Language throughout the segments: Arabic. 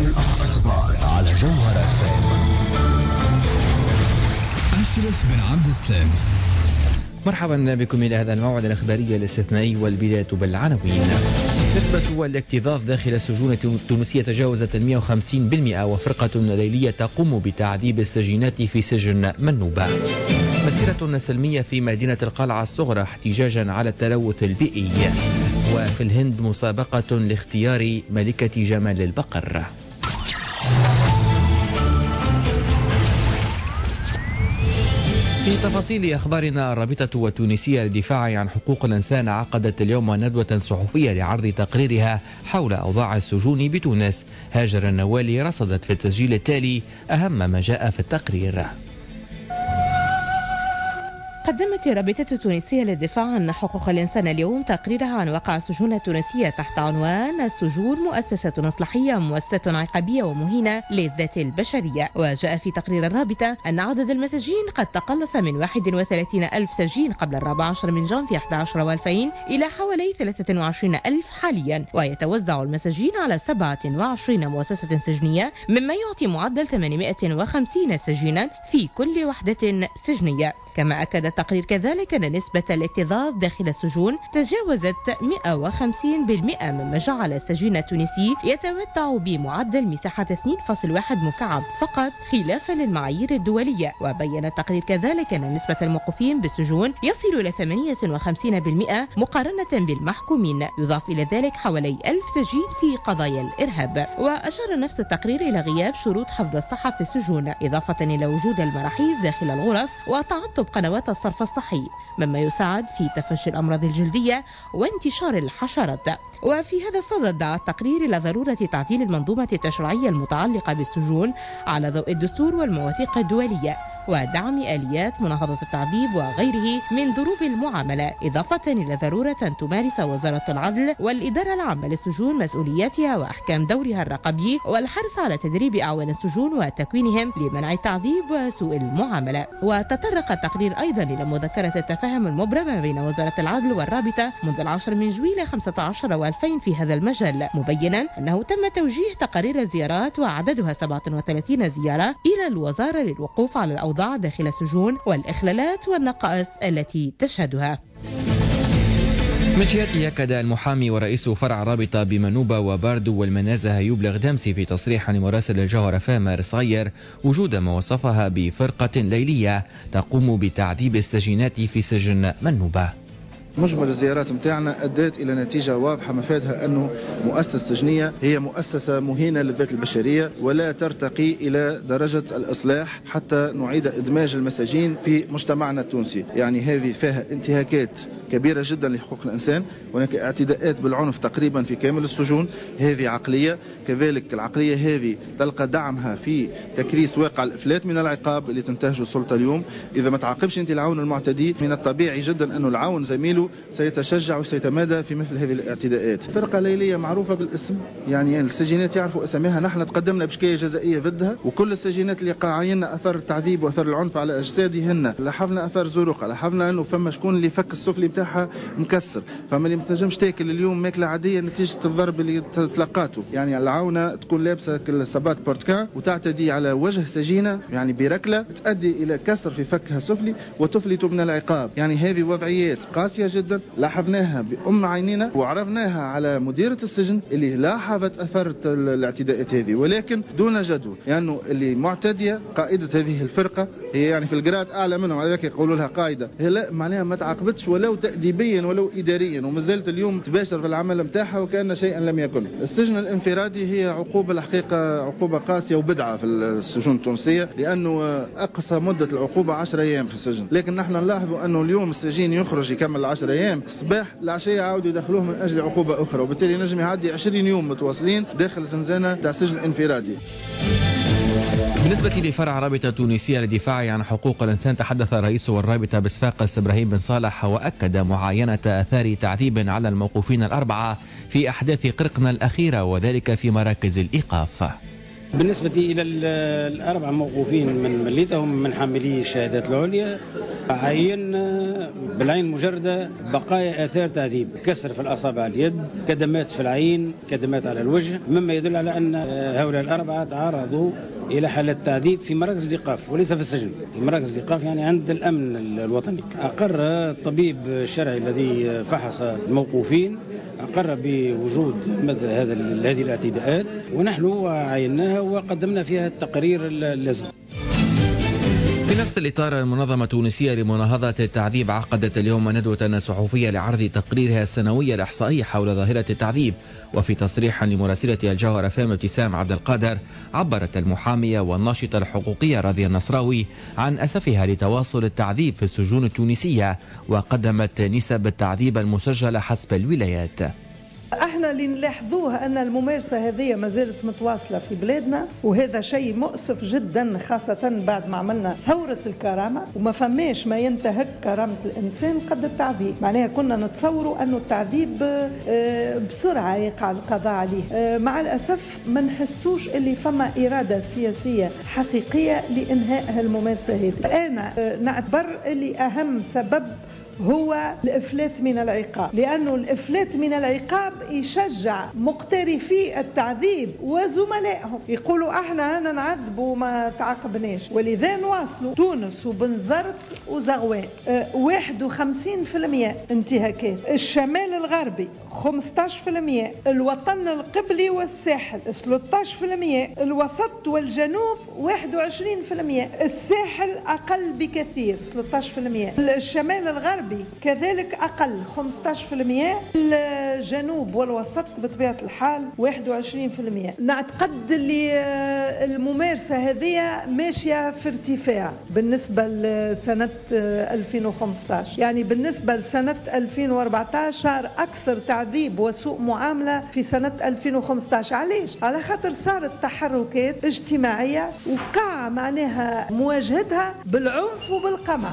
الأخبار على جوهر FM. أشرف بن عبد السلام. مرحبا بكم إلى هذا الموعد الإخباري الاستثنائي، والبداية بالعناوين. نسبة الاكتظاظ داخل السجون التونسية تجاوزت 150%، وفرقة ليلية تقوم بتعذيب السجينات في سجن منوبة. مسيرة سلمية في مدينة القلعة الصغرى احتجاجا على التلوث البيئي. وفي الهند مسابقة لاختيار ملكة جمال البقر. في تفاصيل أخبارنا، الرابطة التونسية للدفاع عن حقوق الإنسان عقدت اليوم ندوة صحفية لعرض تقريرها حول أوضاع السجون بتونس. هاجر النوالي رصدت في التسجيل التالي أهم ما جاء في التقرير. قدمت الرابطة التونسية للدفاع عن حقوق الإنسان اليوم تقريرها عن واقع السجون التونسية تحت عنوان السجون مؤسسة إصلاحية، مؤسسة عقابية ومهينة للذات البشرية. وجاء في تقرير الرابطة أن عدد المساجين قد تقلص من 31 ألف سجين قبل 14 من جانفي 11 و2000 إلى حوالي 23 ألف حاليا، ويتوزع المساجين على 27 مؤسسة سجنية، مما يعطي معدل 850 سجينا في كل وحدة سجنية. كما أكد التقرير كذلك أن نسبة الاكتظاظ داخل السجون تجاوزت 150%، مما جعل السجين التونسي يتمتع بمعدل مساحة 2.1 مكعب فقط، خلافا للمعايير الدولية. وبين التقرير كذلك أن نسبة الموقوفين بالسجون يصل إلى 58% مقارنة بالمحكومين، يضاف إلى ذلك حوالي 1000 سجين في قضايا الإرهاب. وأشار نفس التقرير إلى غياب شروط حفظ الصحة في السجون، إضافة إلى وجود المراحيض داخل الغرف وتعطب قنوات الصرف الصحي، مما يساعد في تفشي الأمراض الجلدية وانتشار الحشرات. وفي هذا الصدد دعا التقرير إلى ضرورة تعديل المنظومة التشريعية المتعلقة بالسجون على ضوء الدستور والمواثيق الدولية، ودعم آليات مناهضة التعذيب وغيره من ضروب المعاملة، إضافة إلى ضرورة أن تمارس وزارة العدل والإدارة العامة للسجون مسؤولياتها وأحكام دورها الرقابي، والحرص على تدريب أعوان السجون وتكوينهم لمنع التعذيب وسوء المعاملة. وتطرق التقرير أيضا إلى مذكرة التفاهم المبرمة بين وزارة العدل والرابطة منذ 10 من جويلية 15 و2000 في هذا المجال، مبينا أنه تم توجيه تقارير زيارات وعددها 37 زيارة إلى الوزارة للوقوف على الأوضاع داخل السجون والإخلالات والنقائص التي تشهدها. من جهته أكد المحامي ورئيس فرع رابطة بمنوبة وباردو والمنازه يبلغ دمسي في تصريح لمراسل الجوهر فامر صغير وجود ما وصفها بفرقة ليلية تقوم بتعذيب السجينات في سجن منوبة. مجمل الزيارات متاعنا أدت إلى نتيجة واضحة مفادها أنه مؤسسة سجنية هي مؤسسة مهينة للذات البشرية ولا ترتقي إلى درجة الإصلاح حتى نعيد إدماج المساجين في مجتمعنا التونسي. يعني هذه فيها انتهاكات كبيرة جدا لحقوق الإنسان، هناك اعتداءات بالعنف تقريبا في كامل السجون. هذه عقلية، كذلك العقلية هذه تلقى دعمها في تكريس واقع الإفلات من العقاب اللي تنتهجه السلطة اليوم. إذا ما تعاقبش أنت العون المعتدي، من الطبيعي جدا أنه العون زميله سيتشجع وسيتمادى في مثل هذه الاعتداءات. فرقة ليلية معروفة بالاسم، يعني السجينات يعرفوا اساميها. نحن تقدمنا بشكاية جزائية ضدها، وكل السجينات اللي قاعين أثر التعذيب وأثر العنف على أجسادهن، لاحظنا أثر زروق، لاحظنا أنه فما شكون اللي فك السفلي بتاعها مكسر، فما اللي متنجمش تاكل اليوم ماكلة عادية نتيجة الضرب اللي تلقاته. يعني العونة تكون لابسة الصباط بورتكان وتعتدي على وجه سجينة يعني بركلة تؤدي إلى كسر في فكها السفلي وتفلت من العقاب. يعني هذه وضعيات قاسية جدا لاحظناها بأم عينينا، وعرضناها على مديرة السجن اللي لاحظت أثر الاعتداءات هذه، ولكن دون جدوى، لأنه يعني اللي معتدية قائدة هذه الفرقة هي يعني في القراءات أعلى منهم، على ذلك يقولوا لها قائدة. هي لا معناها ما تعاقبتش ولو تأديبيا ولو إداريا، وما زالت اليوم تباشر في العمل متاعها وكأن شيئا لم يكن. السجن الانفرادي هي عقوبة الحقيقة عقوبة قاسية وبدعة في السجون التونسية، لأنه أقصى مدة العقوبة 10 أيام في السجن، لكن نحن نلاحظ أنه اليوم السجين يخرج يكمل 10 أيام، الصباح العشية عاودوا يدخلوه من أجل عقوبة أخرى، وبالتالي نجم يعدي 20 يوم متواصلين داخل زنزانة تاع سجن انفرادي. بالنسبة لفرع رابطة تونسية للدفاع عن حقوق الإنسان، تحدث رئيس الرابطة بصفاقس إبراهيم بن صالح وأكد معاينة آثار تعذيب على الموقوفين الأربعة في أحداث قرقنا الأخيرة، وذلك في مراكز الإيقاف. بالنسبة إلى الأربع موقوفين من مليتهم من حاملي الشهادات العليا، عين بالعين المجردة بقايا آثار تعذيب، كسر في الأصابع اليد، كدمات في العين، كدمات على الوجه، مما يدل على أن هؤلاء الأربعة تعرضوا إلى حالة تعذيب في مراكز الإيقاف وليس في السجن. في مراكز الإيقاف يعني عند الأمن الوطني. أقر الطبيب الشرعي الذي فحص الموقوفين أقر بوجود هذه الاعتداءات، ونحن عيناها وقدمنا فيها التقرير اللازم. في نفس الإطار، المنظمة التونسية لمناهضة التعذيب عقدت اليوم ندوة صحفية لعرض تقريرها السنوي الإحصائي حول ظاهرة التعذيب. وفي تصريح لمراسلة الجوهرة فام ابتسام عبد القادر، عبرت المحامية والناشطة الحقوقية راضية النصراوي عن أسفها لتواصل التعذيب في السجون التونسية، وقدمت نسب التعذيب المسجلة حسب الولايات. احنا اللي نلاحظوه ان الممارسه هذه ما زالت متواصله في بلادنا، وهذا شيء مؤسف جدا، خاصه بعد ما عملنا ثوره الكرامه وما فماش ما ينتهك كرامه الانسان قد التعذيب. معناها كنا نتصوروا انه التعذيب بسرعه يقع القضاء عليه. مع الاسف ما نحسوش اللي فما اراده سياسيه حقيقيه لانهاء هالممارسه هذه. انا نعتبر اللي اهم سبب هو الإفلات من العقاب، لأنه الإفلات من العقاب يشجع مقترفي التعذيب وزملائهم يقولوا احنا هنا نعذب وما تعاقبناش، ولذا نواصلوا. تونس وبنزرت وزغوان 51% انتهاكات، الشمال الغربي 15%، الوطن القبلي والساحل 13%، الوسط والجنوب 21%، الساحل أقل بكثير 13%، الشمال الغربي كذلك أقل 15%، الجنوب والوسط بطبيعة الحال 21%. نعتقد اللي الممارسة هذه ماشية في ارتفاع بالنسبة لسنة 2015، يعني بالنسبة لسنة 2014 صار أكثر تعذيب وسوء معاملة في سنة 2015. علاش؟ على خاطر صارت تحركات اجتماعية وقع معناها مواجهتها بالعنف وبالقمع.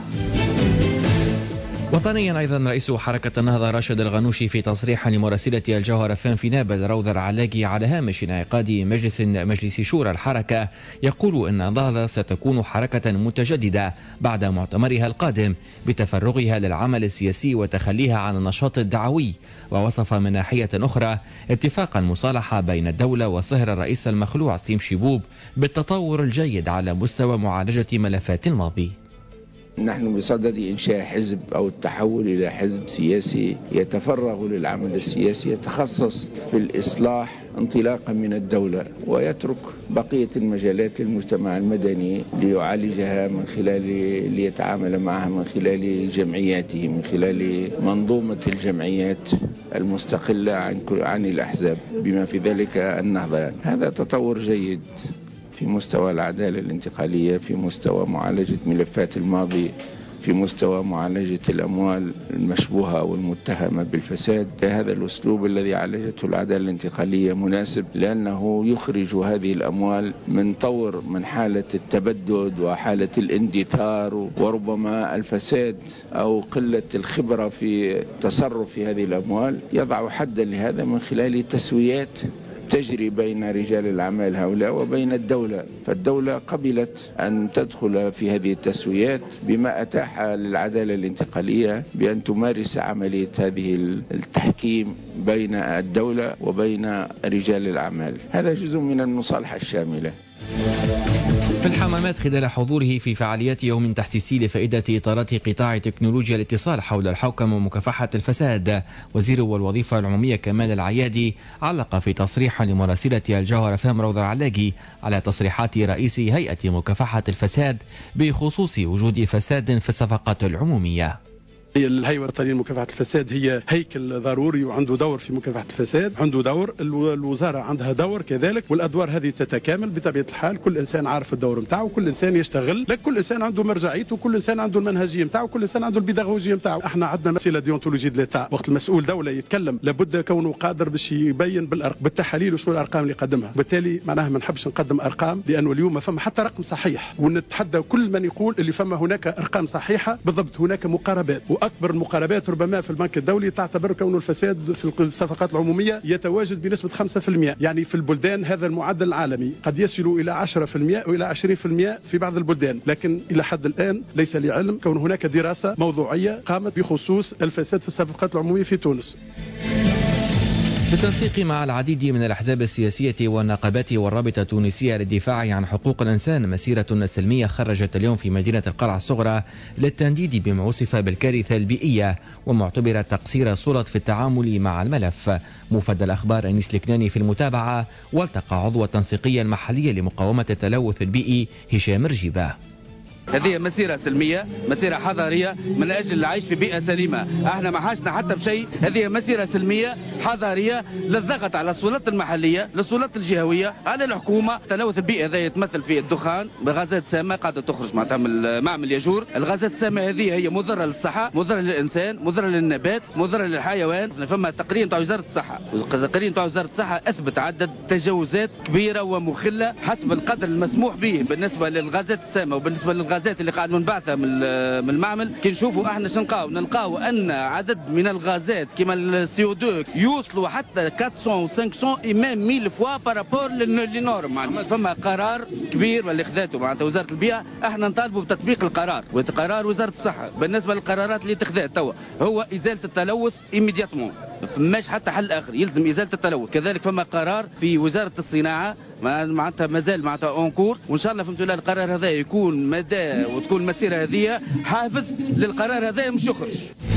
وطنيا أيضا، رئيس حركة النهضة راشد الغنوشي في تصريح لمراسلة الجوهرة فام في نابل روضة العلاقي على هامش انعقاد مجلس شورى الحركة، يقول أن النهضة ستكون حركة متجددة بعد مؤتمرها القادم بتفرغها للعمل السياسي وتخليها عن النشاط الدعوي. ووصف من ناحية أخرى اتفاق المصالحة بين الدولة وصهر الرئيس المخلوع سيم شيبوب بالتطور الجيد على مستوى معالجة ملفات الماضي. نحن بصدد إنشاء حزب أو التحول إلى حزب سياسي يتفرغ للعمل السياسي، يتخصص في الإصلاح انطلاقا من الدولة، ويترك بقية المجالات للمجتمع المدني ليعالجها من خلال ليتعامل معها من خلال جمعياته، من خلال منظومة الجمعيات المستقلة عن الأحزاب بما في ذلك النهضة. هذا تطور جيد في مستوى العدالة الانتقالية، في مستوى معالجة ملفات الماضي، في مستوى معالجة الأموال المشبوهة والمتهمة بالفساد. هذا الأسلوب الذي عالجته العدالة الانتقالية مناسب، لأنه يخرج هذه الأموال من طور من حالة التبدد وحالة الاندثار وربما الفساد أو قلة الخبرة في التصرف في هذه الأموال. يضع حدا لهذا من خلال تسويات تجري بين رجال الأعمال هؤلاء وبين الدولة، فالدولة قبلت أن تدخل في هذه التسويات بما أتاح للعدالة الانتقالية بأن تمارس عملية هذه التحكيم بين الدولة وبين رجال الأعمال. هذا جزء من المصالحة الشاملة. في الحمامات خلال حضوره في فعاليات يوم تحسيسي لفائدة إطارات قطاع تكنولوجيا الاتصال حول الحوكمة ومكافحة الفساد، وزير والوظيفة العمومية كمال العيادي علق في تصريح لمراسلة الجوهرة فام روضة العلاقي على تصريحات رئيس هيئة مكافحة الفساد بخصوص وجود فساد في الصفقات العمومية. الهيئة الوطنية لمكافحة الفساد هي هيكل ضروري وعنده دور في مكافحة الفساد، عنده دور، الوزارة عندها دور كذلك، والأدوار هذه تتكامل بطبيعة الحال. كل إنسان عارف الدور متاعه، وكل إنسان يشتغل، كل إنسان عنده مرجعيته، وكل إنسان عنده المنهجية متاعه، وكل إنسان عنده البيداغوجية متاعه. احنا عندنا مسألة ديونتولوجي دلتا، وقت المسؤول دولة يتكلم لابد كونه قادر باش يبين بالتحاليل وشنو الأرقام اللي قدمها. بالتالي معناها ما نحبش نقدم أرقام، لأنه اليوم ما فما حتى رقم صحيح، ونتحدى كل من يقول اللي فما هناك أرقام صحيحة. بالضبط هناك مقاربات، وأكبر المقاربات ربما في البنك الدولي تعتبر كون الفساد في الصفقات العمومية يتواجد بنسبة 5%. يعني في البلدان هذا المعدل العالمي قد يصل إلى 10% وإلى 20% في بعض البلدان، لكن إلى حد الآن ليس لي علم كون هناك دراسة موضوعية قامت بخصوص الفساد في الصفقات العمومية في تونس. بالتنسيق مع العديد من الأحزاب السياسية والنقابات والرابطة التونسية للدفاع عن حقوق الإنسان، مسيرة سلمية خرجت اليوم في مدينة القلعة الصغرى للتنديد بما وصف بالكارثة البيئية ومعتبرة تقصير السلطات في التعامل مع الملف. مفد الأخبار أنيس الكناني في المتابعة، والتقى عضو التنسيقية المحلية لمقاومة التلوث البيئي هشام رجيبة. هذه مسيرة سلمية، مسيرة حضارية من أجل العيش في بيئة سليمة. احنا ما حاجنا حتى بشيء، هذه مسيرة سلمية حضارية للضغط على السلطات المحلية، للسلطات الجهوية، على الحكومة. التلوث البيئي هذا يتمثل في الدخان بغازات سامة قاعدة تخرج معناتها من معمل ياجور. الغازات السامة هذه هي مضرة للصحة، مضرة للإنسان، مضرة للنبات، مضرة للحيوان. فما تقرير نتاع وزارة الصحة، التقرير نتاع وزارة الصحة أثبت عدد تجاوزات كبيرة ومخلة حسب القدر المسموح به بالنسبة للغازات السامة وبالنسبة للغازات اللي قاعد منبعثة من المعمل. كي نشوفوا احنا شنلقاو، نلقاو ان عدد من الغازات كما السي او 2 يوصلوا حتى 400 500 et même 1000 fois par rapport للنورم. معناتها فما قرار كبير اللي خذاته معناتها وزارة البيئة، احنا نطالبوا بتطبيق القرار وقرار وزارة الصحة. بالنسبة للقرارات اللي تخذات توا هو ازالة التلوث ايميدياتمون، فماش حتى حل اخر، يلزم ازالة التلوث. كذلك فما قرار في وزارة الصناعة معناتها مازال معناتها اونكور، وان شاء الله فهمتوا القرار هذا يكون مدى وتكون المسيرة هذه حافز للقرار هذا مش يخرج.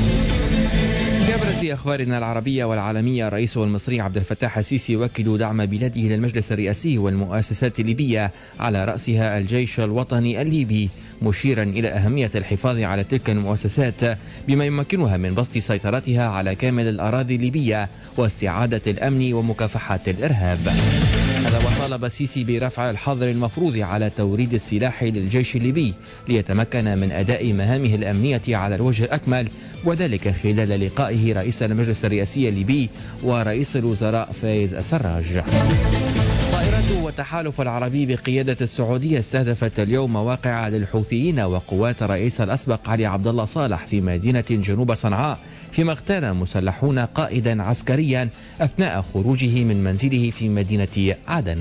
كابرز أخبارنا العربية والعالمية، الرئيس المصري عبد الفتاح السيسي يؤكد دعم بلاده للمجلس الرئاسي والمؤسسات الليبية على رأسها الجيش الوطني الليبي، مشيرا إلى أهمية الحفاظ على تلك المؤسسات بما يمكنها من بسط سيطرتها على كامل الأراضي الليبية واستعادة الأمن ومكافحة الإرهاب. هذا وطالب السيسي برفع الحظر المفروض على توريد السلاح للجيش الليبي ليتمكن من أداء مهامه الأمنية على الوجه الأكمل، وذلك خلال لقائه رئيس المجلس الرئاسي الليبي ورئيس الوزراء فايز السراج. طائرات والتحالف العربي بقيادة السعودية استهدفت اليوم مواقع للحوثيين وقوات الرئيس الأسبق علي عبد الله صالح في مدينة جنوب صنعاء، فيما اغتال مسلحون قائدا عسكريا أثناء خروجه من منزله في مدينة عدن.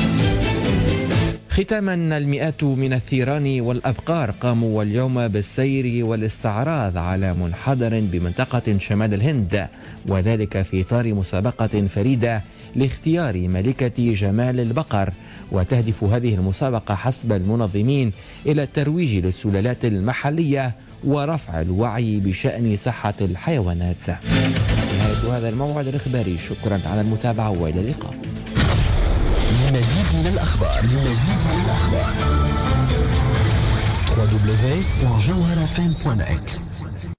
ختاما، المئات من الثيران والأبقار قاموا اليوم بالسير والاستعراض على منحدر بمنطقة شمال الهند، وذلك في إطار مسابقة فريدة لاختيار ملكة جمال البقر. وتهدف هذه المسابقة حسب المنظمين إلى الترويج للسلالات المحلية ورفع الوعي بشأن صحة الحيوانات. نهاية هذا الموعد الإخباري، شكرا على المتابعة وإلى اللقاء. لمزيد من الأخبار www.jawharafm.net